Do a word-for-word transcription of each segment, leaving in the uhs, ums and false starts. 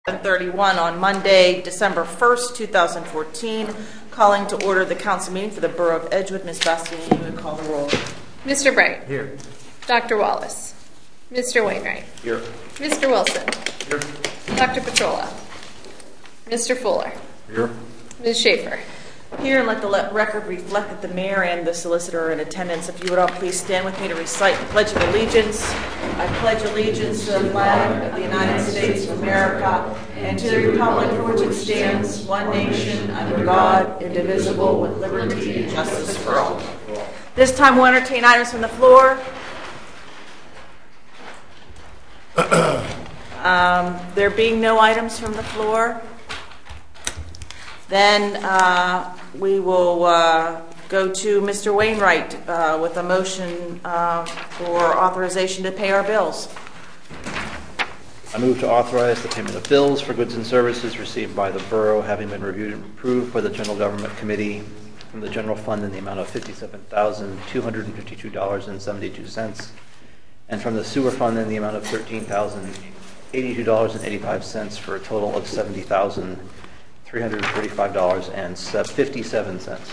seven thirty-one on Monday, December first, two thousand fourteen. Calling to order the council meeting for the Borough of Edgewood. Miz Bastianini, you would call the roll. Mister Bright. Here. Doctor Wallace. Mister Wainwright. Here. Mister Wilson. Here. Doctor Petrola. Mister Fuller. Here. Miz Schaefer. Here, and let the le- record reflect that the mayor and the solicitor are in attendance. If you would all please stand with me to recite the Pledge of Allegiance. I pledge allegiance to the flag of the United States of America and to the republic for which it stands, one nation, under God, indivisible, with liberty and justice for all. This time we'll entertain items from the floor. um, there being no items from the floor, then uh, we will uh, go to Mister Wainwright uh, with a motion uh, for authorization to pay our bills. I move to authorize the payment of bills for goods and services received by the borough, having been reviewed and approved by the General Government Committee from the general fund in the amount of fifty-seven thousand two hundred fifty-two dollars and seventy-two cents, and from the sewer fund in the amount of thirteen thousand eighty-two dollars and eighty-five cents, for a total of seventy thousand three hundred thirty-five dollars and fifty-seven cents.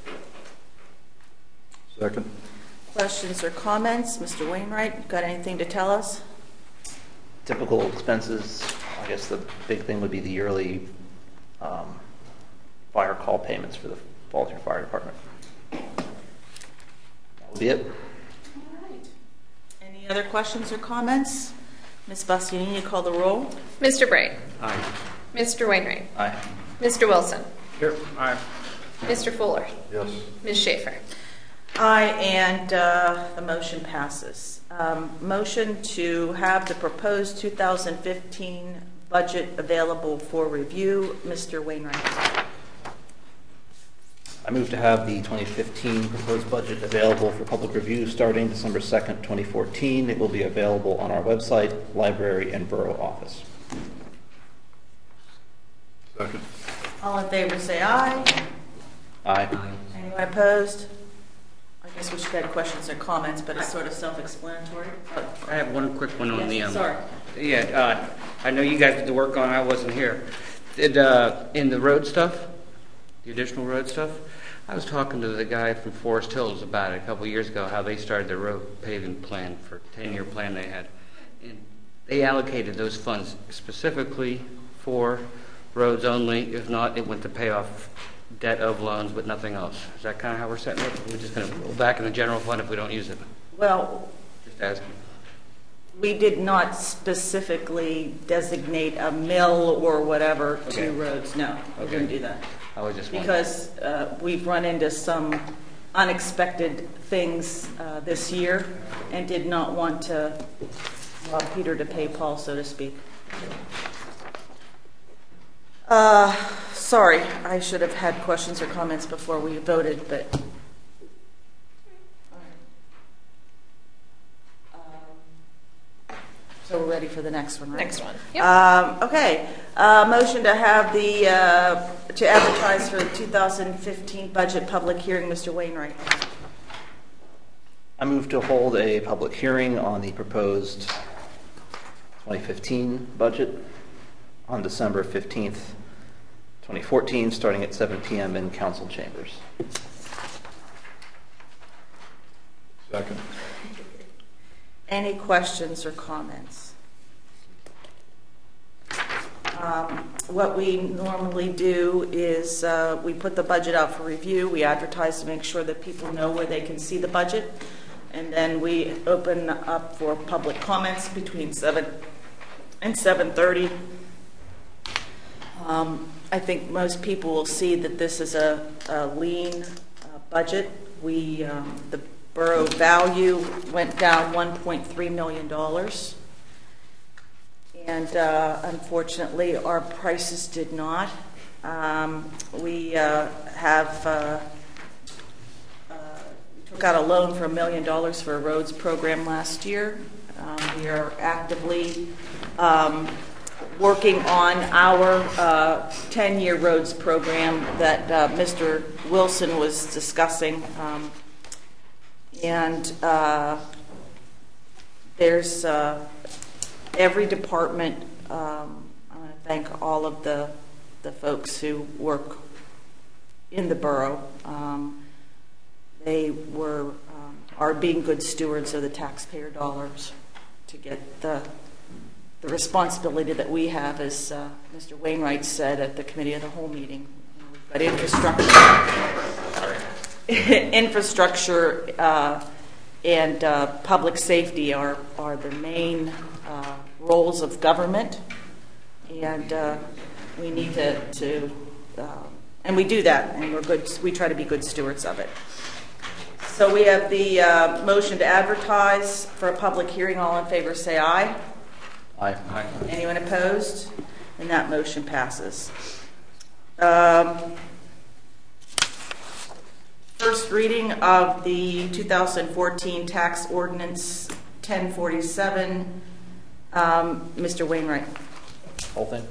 Second. Questions or comments? Mister Wainwright, got anything to tell us? Typical expenses. I guess the big thing would be the yearly um, fire call payments for the Volunteer Fire Department. That will be it. All right. Any other questions or comments? Miz Bastianini, call the roll. Mister Bright. Aye. Mister Wainwright. Aye. Mister Wilson. Here. Aye. Mister Fuller. Yes. Miz Schaefer. Aye, and uh, the motion passes. Um, motion to have the proposed two thousand fifteen budget available for review. Mister Wainwright. I move to have the twenty fifteen proposed budget available for public review starting December second, twenty fourteen. It will be available on our website, library, and borough office. Second. All in favor say aye. Aye. Anyone opposed? I guess we should have questions or comments, but it's sort of self-explanatory. I have one quick one on Yes, the. Um, sorry. Yeah, uh, I know you guys did the work on. I wasn't here. Did uh, in the road stuff, the additional road stuff. I was talking to the guy from Forest Hills about it a couple of years ago. How they started their road paving plan for ten-year plan they had, and they allocated those funds specifically for roads only. If not, it went to pay off debt of loans, but nothing else. Is that kind of how we're setting it? We're just going to go back in the general fund if we don't use it. Well, Just asking. we did not specifically designate a mill or whatever Okay. to roads. No, we Okay. didn't do that. I was just wondering. Because uh, we've run into some unexpected things uh, this year and did not want to rob Peter to pay Paul, so to speak. Uh, sorry, I should have had questions or comments before we voted, but. Um, so we're ready for the next one, right? Next one. Yep. Um, okay. Uh, motion to have the uh, to advertise for the two thousand fifteen budget public hearing. Mister Wainwright. I move to hold a public hearing on the proposed twenty fifteen budget on December fifteenth, twenty fourteen, starting at seven p.m. in council chambers. Second. Any questions or comments? Um, what we normally do is uh, we put the budget out for review. We advertise to make sure that people know where they can see the budget. And then we open up for public comments between seven and seven thirty. Um, I think most people will see that this is a, a lean uh, budget. We um, the borough value went down one point three million dollars. And uh, unfortunately, our prices did not. Um, we uh, have uh, uh, took out a loan for a million dollars for a roads program last year. Um, we are actively um, working on our uh, ten-year roads program that uh, Mister Wilson was discussing. Um, and uh, there's uh, every department, um, I'm going to thank all of the, the folks who work in the borough. Um, they were, um, are being good stewards of the taxpayer dollars to get the, the responsibility that we have, as uh, Mister Wainwright said at the Committee of the Whole meeting. We've got infrastructure, infrastructure uh, and uh, public safety are, are the main uh, roles of government, and uh, we need to, to uh, and we do that, and we're good. We try to be good stewards of it. So we have the uh, motion to advertise for a public hearing. All in favor, say aye. Aye. Aye. Anyone opposed? And that motion passes. Um, first reading of the two thousand fourteen tax ordinance ten forty-seven. Um, Mister Wainwright. Whole thing?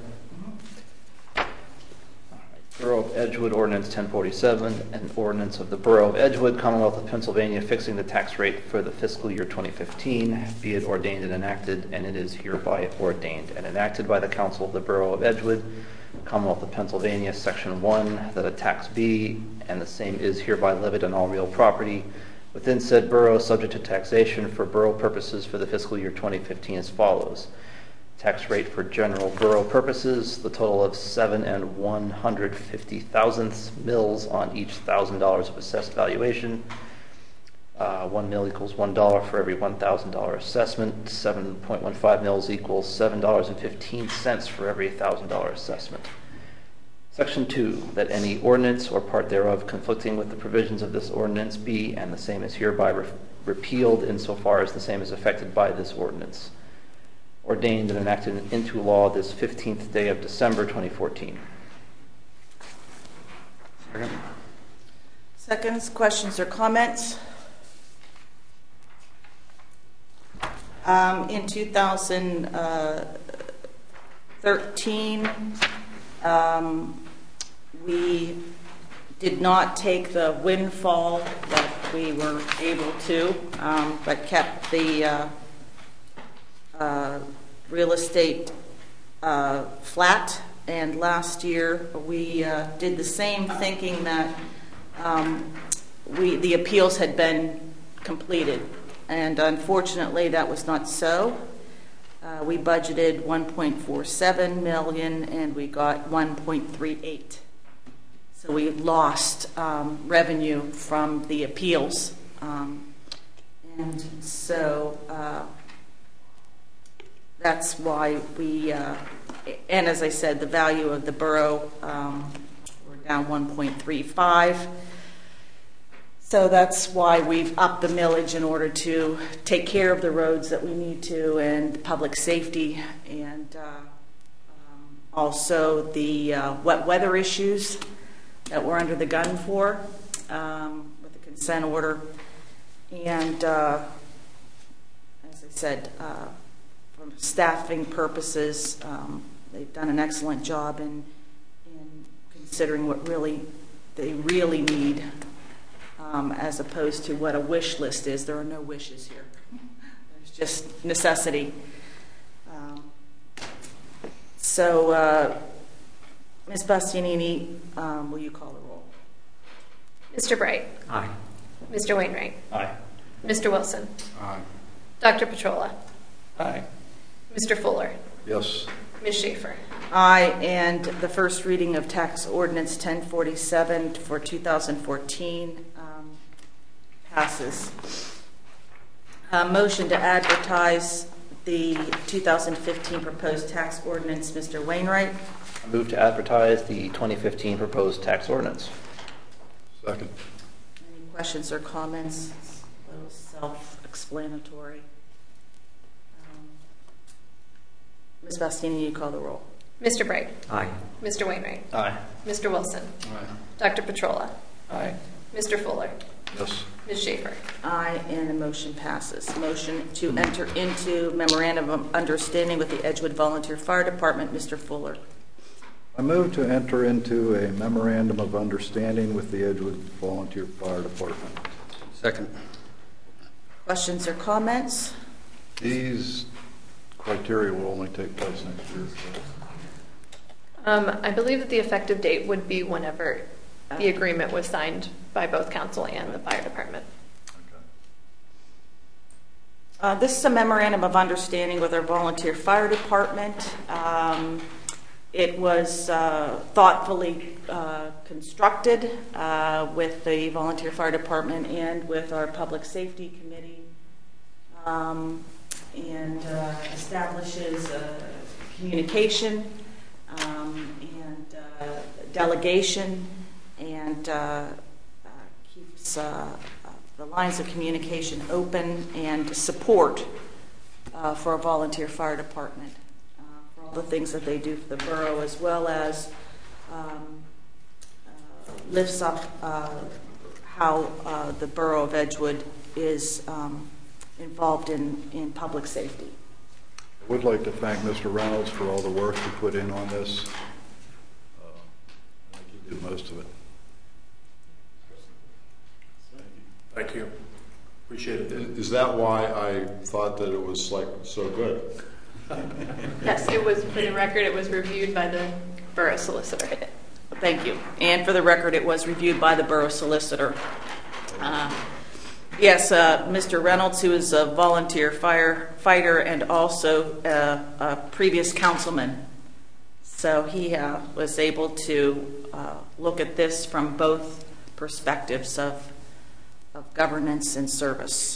Borough of Edgewood Ordinance ten forty-seven, an ordinance of the Borough of Edgewood, Commonwealth of Pennsylvania, fixing the tax rate for the fiscal year twenty fifteen, be it ordained and enacted, and it is hereby ordained and enacted by the Council of the Borough of Edgewood, Commonwealth of Pennsylvania, Section one, that a tax be, and the same is hereby levied on all real property within said borough, subject to taxation for borough purposes for the fiscal year twenty fifteen as follows. Tax rate for general borough purposes, the total of seven and one hundred fifty thousandths mils on each thousand dollars of assessed valuation. Uh, one mil equals one dollar for every one thousand dollar assessment. Seven point one five mils equals seven dollars and fifteen cents for every thousand dollar assessment. Section two, that any ordinance or part thereof conflicting with the provisions of this ordinance be, and the same is hereby re repealed insofar as the same is affected by this ordinance. Ordained and enacted into law this fifteenth day of December twenty fourteen. Second. Seconds, questions or comments? Um, in two thousand thirteen, um, we did not take the windfall that we were able to, um, but kept the uh, uh, real estate uh, flat. And last year we uh, did the same, thinking that um, we the appeals had been completed. And unfortunately, that was not so. Uh, we budgeted one point four seven million dollars, and we got one point three eight. So we lost um, revenue from the appeals, um, and so uh, that's why we. Uh, and as I said, the value of the borough um, we're down one point three five. So that's why we've upped the millage in order to take care of the roads that we need to, and public safety, and uh, um, also the uh, wet weather issues that we're under the gun for um, with the consent order. And uh, as I said, uh, from staffing purposes, um, they've done an excellent job in, in considering what really they really need. Um, as opposed to what a wish list is. There are no wishes here. There's just necessity. Um, so, uh, Miz Bastianini, um, will you call the roll? Mister Bright. Aye. Mister Wainwright. Aye. Mister Wilson. Aye. Doctor Petrola. Aye. Mister Fuller. Yes. Miz Schaefer. Aye, and the first reading of tax ordinance ten forty-seven for two thousand fourteen um, passes. Uh, motion to advertise the two thousand fifteen proposed tax ordinance. Mister Wainwright. I move to advertise the twenty fifteen proposed tax ordinance. Second. Any questions or comments? A little self-explanatory. Um, Miz Bastianini, you call the roll. Mister Bright. Aye. Mister Wainwright. Aye. Mister Wilson. Aye. Doctor Petrola. Aye. Mister Fuller. Yes. Miz Schaefer. Aye, and the motion passes. Motion to enter into memorandum of understanding with the Edgewood Volunteer Fire Department. Mister Fuller. I move to enter into a memorandum of understanding with the Edgewood Volunteer Fire Department. Second. Questions or comments? These criteria will only take place next year. Um, I believe that the effective date would be whenever the agreement was signed by both council and the fire department. Uh, This is a memorandum of understanding with our volunteer fire department. Um, It was uh, thoughtfully uh, constructed uh, with the volunteer fire department and with our public safety committee, um, and uh, establishes uh, communication um, and uh, delegation, and uh, uh, keeps uh, the lines of communication open and support uh, for our volunteer fire department, uh, for all the things that they do for the borough, as well as um, uh, lifts up uh, how uh, the borough of Edgewood is um, involved in, in public safety. I would like to thank Mister Reynolds for all the work he put in on this. Uh, I think he did most of it. Thank you. Appreciate it. Is that why I thought that it was like so good? Yes, it was, for the record, it was reviewed by the borough solicitor. Thank you. And for the record, it was reviewed by the borough solicitor. Uh, yes, uh, Mister Reynolds, who is a volunteer firefighter and also uh, a previous councilman. So he uh, was able to uh, look at this from both perspectives of, of governance and service.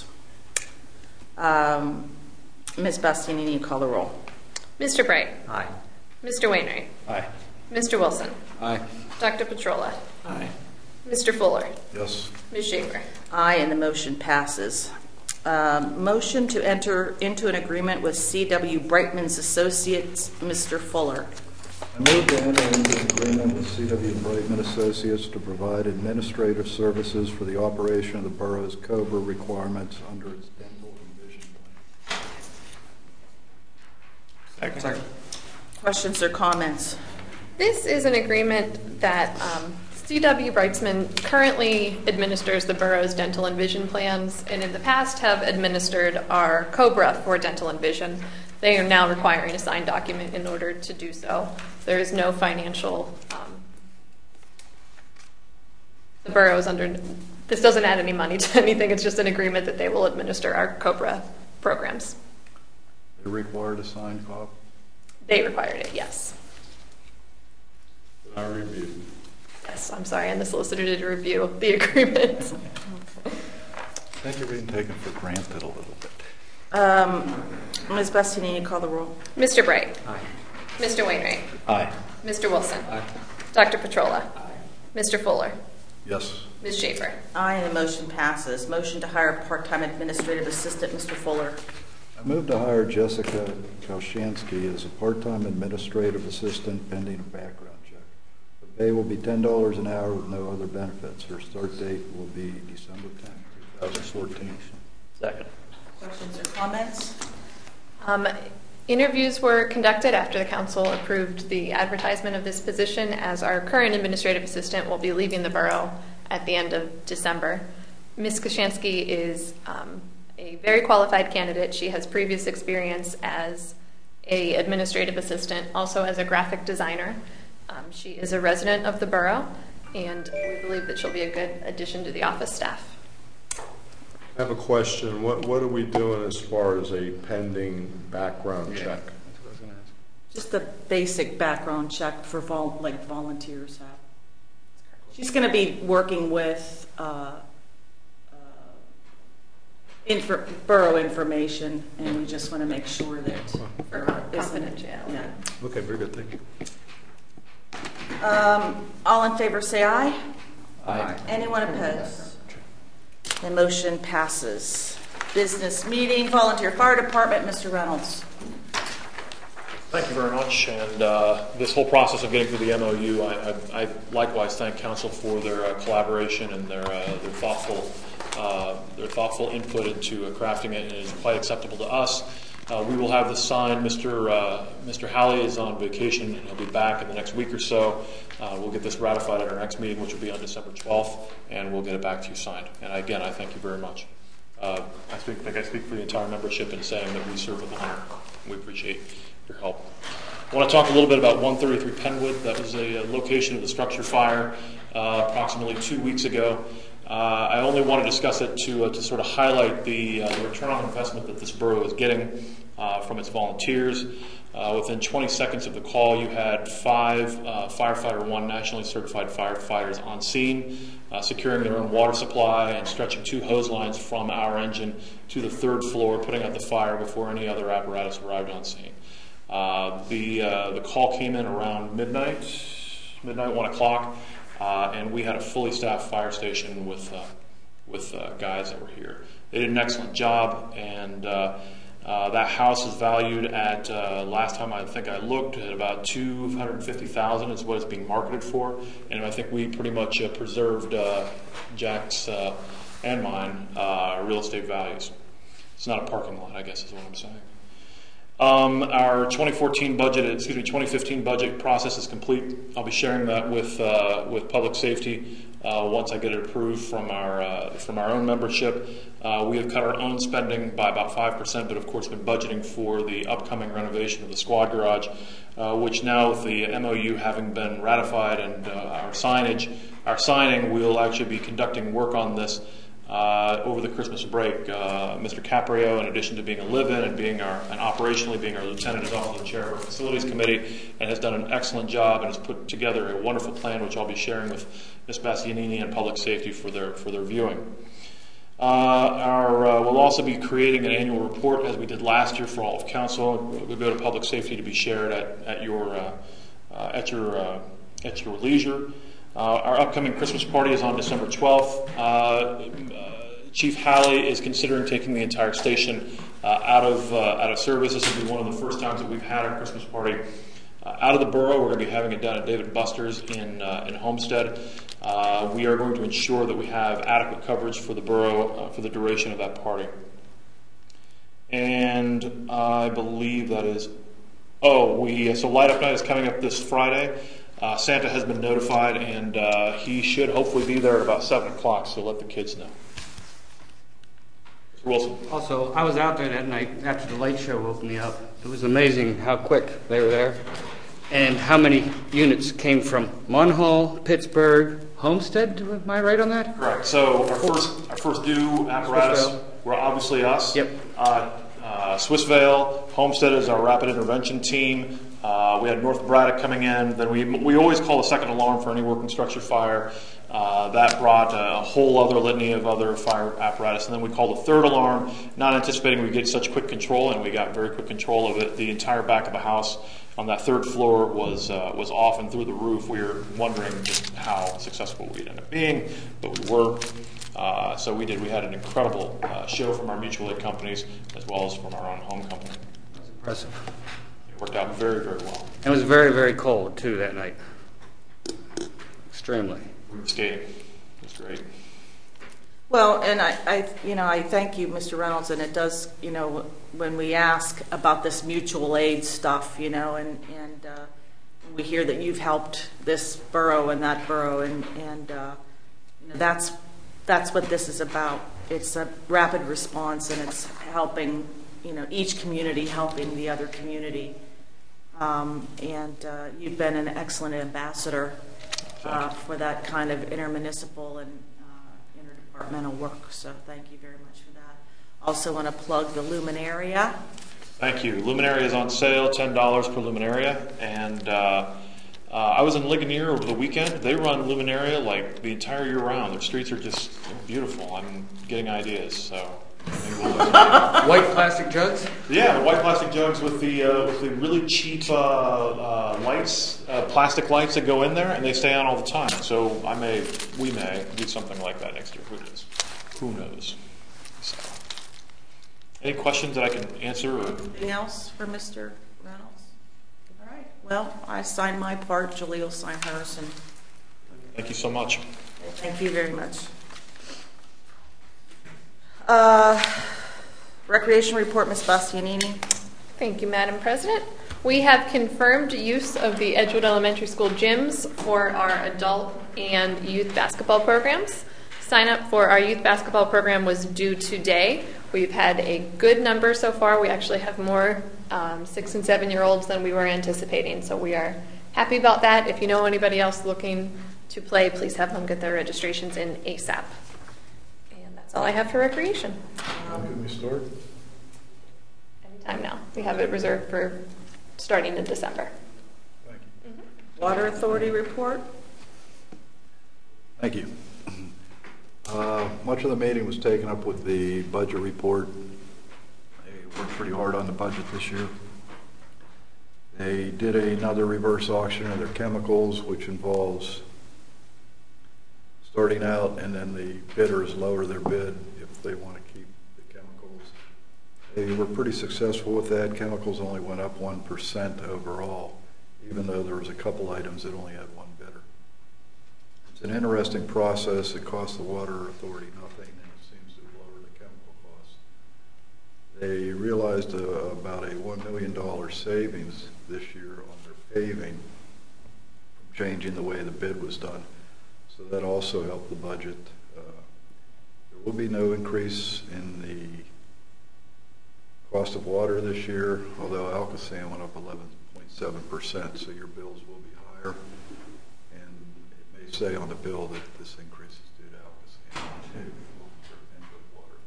Um, Miz Bastianini, call the roll. Mister Bright. Aye. Mister Wainwright. Aye. Mister Wilson. Aye. Doctor Petrola. Aye. Mister Fuller. Yes. Miz Schaefer. Aye, and the motion passes. Um, motion to enter into an agreement with C W Brightman's Associates, Mister Fuller. I move to enter into an agreement with C W Brightman Associates to provide administrative services for the operation of the borough's COBRA requirements under its dental and vision plan. Second. Questions or comments? This is an agreement that um, C W Brightsman currently administers the borough's dental and vision plans, and in the past have administered our COBRA for dental and vision. They are now requiring a signed document in order to do so. There is no financial, um, the borough is under, this doesn't add any money to anything, it's just an agreement that they will administer our COBRA programs. They required a signed copy. They required it, yes. I reviewed. Yes, I'm sorry, and the solicitor did review the agreement. I think you're being taken for granted a little bit. Um, Miz Bastianini, call the roll. Mister Bright. Aye. Mister Wainwright. Aye. Mister Wilson. Aye. Doctor Petrola. Aye. Mister Fuller. Yes. Miz Schaefer. Aye, and the motion passes. Motion to hire part-time administrative assistant, Mister Fuller. I move to hire Jessica Kalshansky as a part-time administrative assistant pending a background check. The pay will be ten dollars an hour with no other benefits. Her start date will be December tenth, twenty fourteen. Second. Questions or comments? Um, interviews were conducted after the council approved the advertisement of this position, as our current administrative assistant will be leaving the borough at the end of December. Miz Kashansky is um, a very qualified candidate. She has previous experience as a administrative assistant, also as a graphic designer. Um, she is a resident of the borough, and we believe that she'll be a good addition to the office staff. I have a question. What what are we doing as far as a pending background Yeah, check? that's what I was going to ask. Just a basic background check for vol- like volunteers have. She's going to be working with uh, uh, infor- borough information, and we just want to make sure that For uh, isn't- confidentiality. yeah. Okay, very good. Thank you. Um, all in favor, say aye. Aye. Anyone opposed? The motion passes. Business meeting, volunteer fire department, Mister Reynolds. Thank you very much. And uh, this whole process of getting through the M O U, I, I, I likewise thank council for their uh, collaboration and their uh, their thoughtful uh, their thoughtful input into uh, crafting it, and it is quite acceptable to us. Uh, we will have this signed. Mister Uh, Mister Halley is on vacation, and he'll be back in the next week or so. Uh, we'll get this ratified at our next meeting, which will be on December twelfth, and we'll get it back to you signed. And again, I thank you very much. Uh, I speak, think I speak for the entire membership in saying that we serve with honor. We appreciate your help. I want to talk a little bit about one thirty-three Penwood. That was a, a location of the structure fire uh, approximately two weeks ago. Uh, I only want to discuss it to uh, to sort of highlight the, uh, the return on investment that this borough is getting uh, from its volunteers. Uh, within twenty seconds of the call, you had five uh, firefighter one nationally certified firefighters on scene, uh, securing their own water supply and stretching two hose lines from our engine to the third floor, putting out the fire before any other apparatus arrived on scene. Uh, the uh, the call came in around midnight, midnight, one o'clock, uh, and we had a fully staffed fire station with uh, with uh, guys that were here. They did an excellent job, and uh, uh, that house is valued at uh, last time I think I looked at about two hundred fifty thousand dollars is what it's being marketed for, and I think we pretty much uh, preserved uh, Jack's uh, and mine uh, real estate values. It's not a parking lot, I guess, is what I'm saying. Um, our twenty fourteen budget, excuse me, twenty fifteen budget process is complete. I'll be sharing that with uh, with public safety uh, once I get it approved from our uh, from our own membership. Uh, we have cut our own spending by about five percent, but of course been budgeting for the upcoming renovation of the squad garage, uh, which now with the M O U having been ratified and uh, our signage, our signing, we'll actually be conducting work on this Uh, over the Christmas break. Uh, Mister Caprio, in addition to being a live-in and being our, and operationally being our lieutenant, is also the chair of our facilities committee and has done an excellent job and has put together a wonderful plan, which I'll be sharing with Miz Bastianini and Public Safety for their for their viewing. Uh, our, uh, we'll also be creating an annual report, as we did last year, for all of council. We'll go to Public Safety to be shared at at your uh, uh, at your uh, at your leisure. Uh, our upcoming Christmas party is on December twelfth. Uh, uh, Chief Halley is considering taking the entire station uh, out of uh, out of service. This will be one of the first times that we've had our Christmas party uh, out of the borough. We're going to be having it down at David Buster's in uh, in Homestead. Uh, we are going to ensure that we have adequate coverage for the borough uh, for the duration of that party. And I believe that is. Oh, we so Light Up Night is coming up this Friday. Uh, Santa has been notified, and uh, he should hopefully be there at about seven o'clock, so let the kids know. Mister Wilson. Also, I was out there that night after the light show woke me up. It was amazing how quick they were there and how many units came from Munhall, Pittsburgh, Homestead. Am I right on that? Correct. So our first, our first due apparatus were obviously us. Yep. Uh, uh, Swissvale, Homestead is our rapid intervention team. Uh, we had North Braddock coming in. Then we we always call a second alarm for any working structure fire. Uh, that brought a, a whole other litany of other fire apparatus. And then we called a third alarm, not anticipating we'd get such quick control, and we got very quick control of it. The entire back of the house on that third floor was uh, was off and through the roof. We were wondering just how successful we'd end up being, but we were. Uh, so we did. We had an incredible uh, show from our mutual aid companies as well as from our own home company. That was impressive. Worked out very, very well. It was very, very cold, too, that night. Extremely. We were skating. It was great. Well, and I, I, you know, I thank you, Mister Reynolds, and it does, you know, when we ask about this mutual aid stuff, you know, and, and uh, we hear that you've helped this borough and that borough, and, and uh, you know, that's, that's what this is about. It's a rapid response, and it's helping, you know, each community helping the other community. Um, and uh, you've been an excellent ambassador uh, for that kind of intermunicipal and uh, interdepartmental work. So thank you very much for that. Also want to plug the Luminaria. Thank you. Luminaria is on sale, ten dollars per Luminaria. And uh, uh, I was in Ligonier over the weekend. They run Luminaria like the entire year round. Their streets are just beautiful. I'm getting ideas. So. White plastic jugs? Yeah, the white plastic jugs with the uh, with the really cheap uh, uh, lights, uh, plastic lights that go in there, and they stay on all the time. So I may, we may do something like that next year. Who knows? Who knows? So, any questions that I can answer? Or? Anything else for Mister Reynolds? All right. Well, I signed my part. Julie will sign hers. And thank you so much. Thank you very much. Uh, Recreation report, Miz Bastianini. Thank you, Madam President. We have confirmed use of the Edgewood Elementary School gyms for our adult and youth basketball programs. Sign up for our youth basketball program was due today. We've had a good number so far. We actually have more um, six and seven year olds than we were anticipating, so we are happy about that. If you know anybody else looking to play, please have them get their registrations in ASAP. And that's all I have for recreation. When can we start? Anytime now. We have it reserved for starting in December. Thank you. Mm-hmm. Water Authority report? Thank you. Uh, much of the meeting was taken up with the budget report. They worked pretty hard on the budget this year. They did another reverse auction of their chemicals, which involves starting out and then the bidders lower their bid if they want to keep the chemicals. They were pretty successful with that. Chemicals only went up one percent overall, even though there was a couple items that only had one bidder. It's an interesting process. It costs the Water Authority nothing, and it seems to lower the chemical costs. They realized uh, about a one million dollars savings this year on their paving from changing the way the bid was done. So that also helped the budget. Uh, there will be no increase in the cost of water this year, although Alcosan went up eleven point seven percent, so your bills will be higher. And it may say on the bill that this increase is due to Alcosan and water.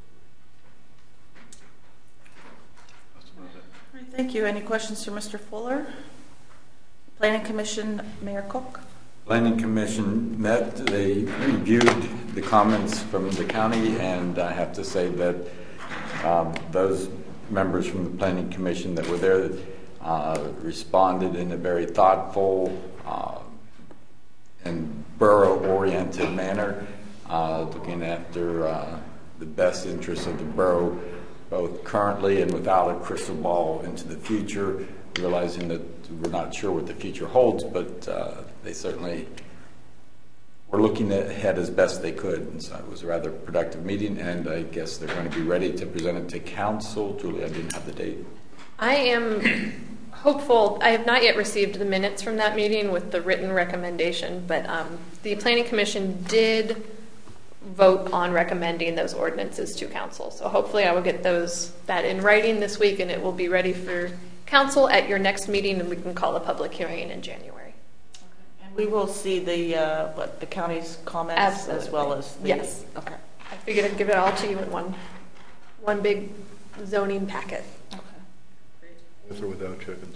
That's about it. All right, thank you. Any questions for Mister Fuller? Planning Commission, Mayor Cook. Planning Commission met. They reviewed the comments from the county, and I have to say that um, those members from the Planning Commission that were there uh, responded in a very thoughtful uh, and borough-oriented manner, uh, looking after uh, the best interests of the borough, both currently and without a crystal ball into the future, realizing that we're not sure what the future holds, but uh, they certainly were looking ahead as best they could. And so it was a rather productive meeting, and I guess they're going to be ready to present it to council. Julie, I didn't have the date. I am hopeful. I have not yet received the minutes from that meeting with the written recommendation, but um, the Planning Commission did vote on recommending those ordinances to council. So hopefully I will get those that in writing this week, and it will be ready for council at your next meeting, and we can call a public hearing in January. Okay. And we will see the uh, what the county's comments Absolutely. as well as the, yes. Okay. I figured I'd give it all to you in one one big zoning packet. Okay. Great. With or without chickens?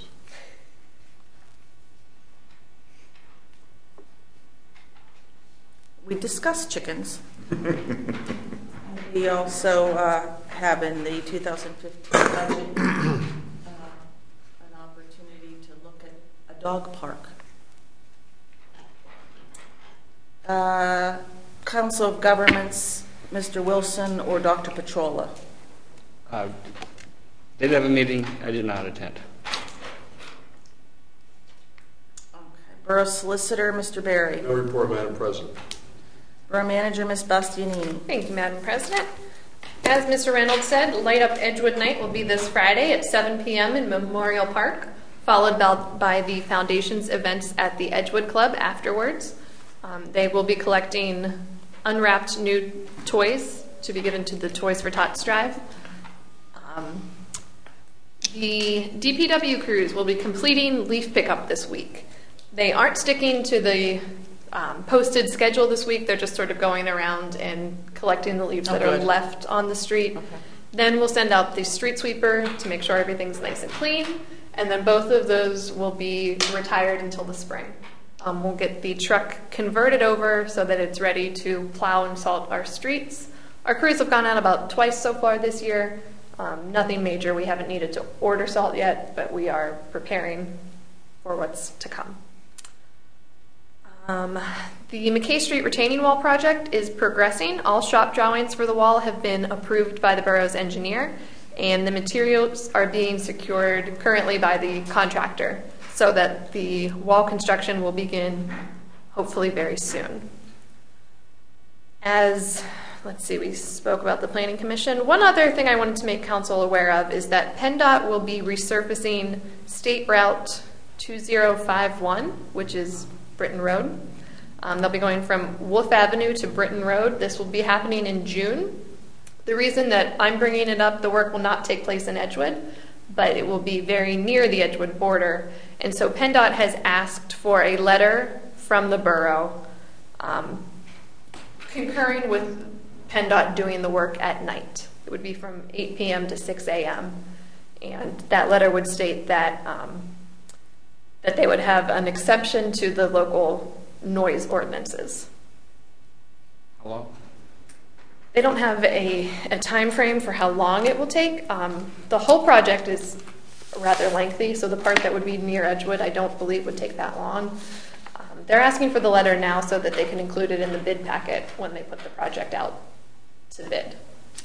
We discussed chickens. We also uh, have in the two thousand fifteen budget uh, an opportunity to look at a dog park. Uh, Council of Governments, Mister Wilson or Doctor Petrola? Uh, did have a meeting. I did not attend. Okay. Borough Solicitor, Mister Berry. No report, Madam President. Borough Manager, Miz Bastianini. Thank you, Madam President. As Mister Reynolds said, Light Up Edgewood Night will be this Friday at seven p m in Memorial Park, followed by the Foundation's events at the Edgewood Club afterwards. Um, they will be collecting unwrapped new toys to be given to the Toys for Tots drive. Um, the D P W crews will be completing leaf pickup this week. They aren't sticking to the um, posted schedule this week. They're just sort of going around and collecting the leaves Oh, that good. are left on the street. Okay. Then we'll send out the street sweeper to make sure everything's nice and clean. And then both of those will be retired until the spring. Um, we'll get the truck converted over so that it's ready to plow and salt our streets. Our crews have gone out about twice so far this year. Um, nothing major. We haven't needed to order salt yet, but we are preparing for what's to come. Um, the McKay Street retaining wall project is progressing. All shop drawings for the wall have been approved by the borough's engineer, and the materials are being secured currently by the contractor so that the wall construction will begin hopefully very soon. As, let's see, we spoke about the Planning Commission. One other thing I wanted to make council aware of is that PennDOT will be resurfacing State Route two zero five one, which is Britton Road. Um, they'll be going from Wolf Avenue to Britton Road. This will be happening in June. The reason that I'm bringing it up, the work will not take place in Edgewood, but it will be very near the Edgewood border. And so PennDOT has asked for a letter from the borough um, concurring with PennDOT doing the work at night. It would be from eight p m to six a m And that letter would state that um, that they would have an exception to the local noise ordinances. How long? They don't have a, a time frame for how long it will take. Um, the whole project is rather lengthy, so the part that would be near Edgewood I don't believe would take that long. Um, they're asking for the letter now so that they can include it in the bid packet when they put the project out to bid.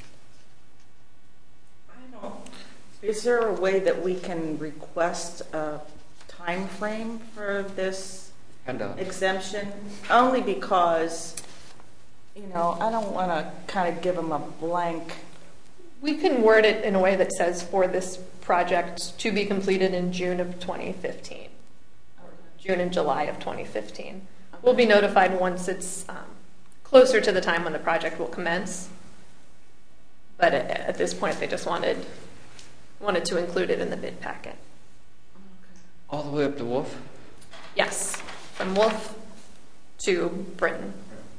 I don't, is there a way that we can request a time frame for this PennDOT. exemption? Only because, you know, I don't want to kind of give them a blank. We can word it in a way that says for this project to be completed in June of twenty fifteen, or June and July of twenty fifteen. We'll be notified once it's um, closer to the time when the project will commence. But at, at this point, they just wanted wanted to include it in the bid packet. All the way up to Wolf? Yes, from Wolf to Britain.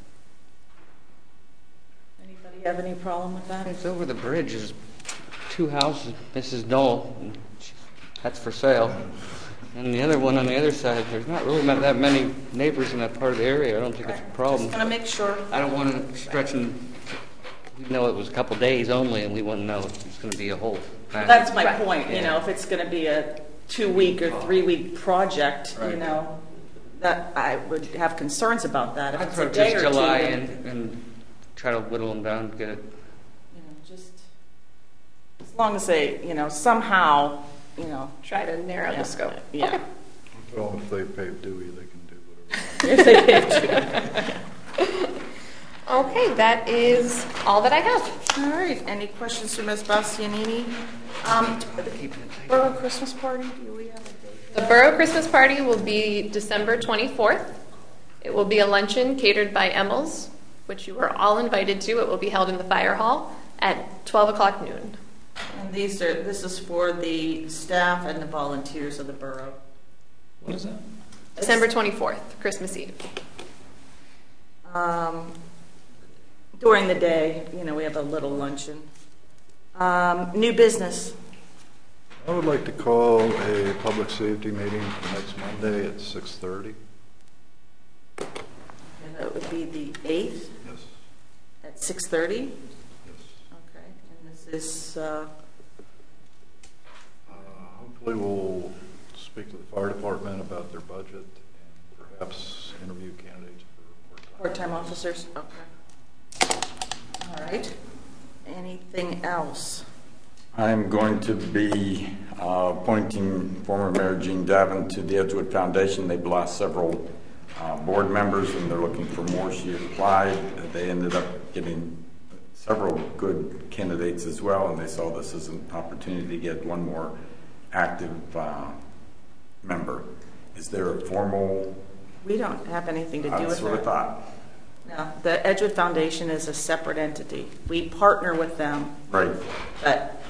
Anybody have any problem with that? It's over the bridge. There's two houses, Missus Knoll, and she- that's for sale. And the other one on the other side, there's not really not that many neighbors in that part of the area. I don't think it's a problem. Just want to make sure. I don't want to stretch and, we know it was a couple days only, and we want to know if it's going to be a whole thing. That's my Right. point, you Yeah. know, if it's going to be a two-week or three-week project, you Right. know, that I would have concerns about that. If I'd it's a put day just or two, July then, and, and try to whittle them down, get it. you know, just as long as they, you know, somehow, you know, Try to narrow yeah, the scope. Yeah. Okay. Well, if they pay Dewey, they can do whatever. If they have to. Okay, that is all that I have. All right. Any questions for Miz Bastianini? Um, the Borough Christmas party. Do we have a date? The Borough Christmas party will be December twenty-fourth. It will be a luncheon catered by Emmels, which you are all invited to. It will be held in the fire hall at twelve o'clock noon. And these are. This is for the staff and the volunteers of the borough. What is that? December twenty-fourth, Christmas Eve. Um, during the day, you know, we have a little luncheon. Um, new business. I would like to call a public safety meeting for next Monday at six thirty. And that would be the eighth Yes. at six thirty. Yes. Okay. And this is, uh, Uh, hopefully we'll speak to the fire department about their budget and perhaps interview candidates for part-time officers. Okay. All right. Anything else? I'm going to be uh, appointing former Mayor Gene Davin to the Edgewood Foundation. They've lost several uh, board members and they're looking for more. She applied. They ended up getting several good candidates as well, and they saw this as an opportunity to get one more active uh, member. Is there a formal? We don't have anything to do with That's what I that. thought. No, the Edgewood Foundation is a separate entity. We partner with them, Right. but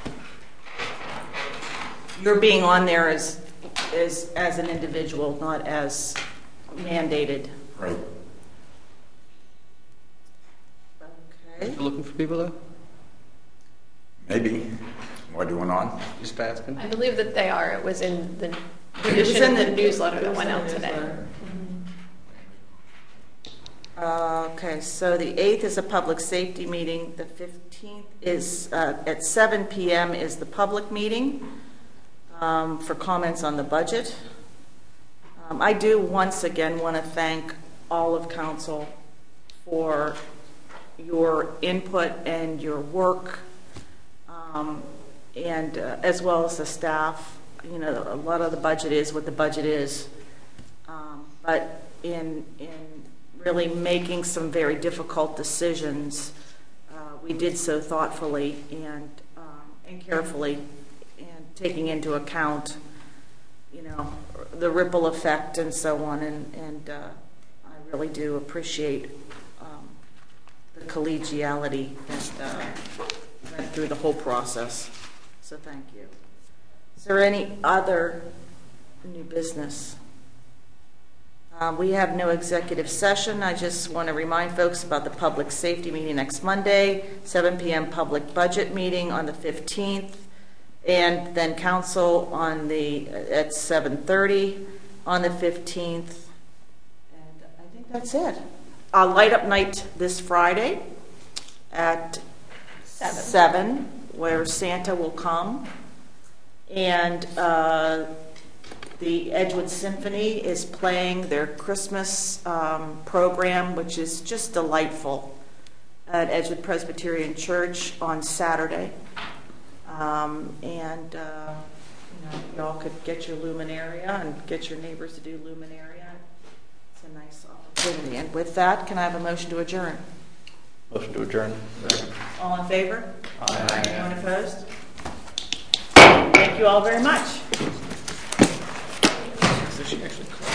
you're being on there as, as, as an individual, not as mandated. Right. Okay. You looking for people though? Maybe. What went on? Just asking. I believe that they are. It was in the It was edition in of the the- newsletter it that was went in out the today. newsletter. Uh, Okay, so the eighth is a public safety meeting. The fifteenth is, uh, at seven p m is the public meeting um, for comments on the budget. Um, I do once again want to thank all of council for your input and your work, um, and uh, as well as the staff. You know, a lot of the budget is what the budget is, um, but in in really making some very difficult decisions, uh, we did so thoughtfully and um, and carefully, and taking into account, you know, the ripple effect and so on. And and uh, I really do appreciate um, the collegiality that uh, went through the whole process. So thank you. Is there any other new business? Uh, we have no executive session. I just want to remind folks about the public safety meeting next Monday, seven p.m. public budget meeting on the fifteenth, and then council on the at seven thirty on the fifteenth. And I think that's it. A light up night this Friday at Seven. seven, where Santa will come, and uh, the Edgewood Symphony is playing their Christmas um, program, which is just delightful, at Edgewood Presbyterian Church on Saturday. Um, and uh, you know, y'all could get your luminaria and get your neighbors to do luminaria. It's a nice opportunity. And with that, can I have a motion to adjourn? Motion to adjourn. All in favor? Aye. Anyone opposed? Thank you all very much. She actually